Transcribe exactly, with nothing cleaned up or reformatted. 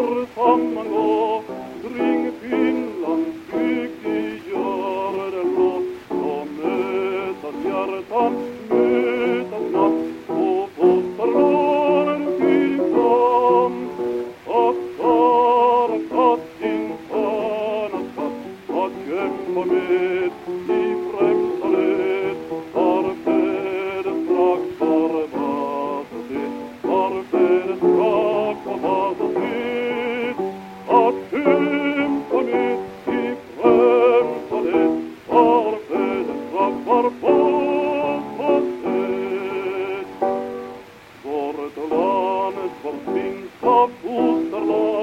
får samman gå kring Finlands bygd i Gördelblå. Då mötas hjärtan, mötas natt och fosterlånen till kom. Och för att katt sin sköna skatt att kämpa med i främsta led. Var fäder strax var Vasas det, var fäder strax var Vasas det. Att kämpa med i främsta led. Var fäder strax var Vasas det. Vårt land, vårt finska fosterland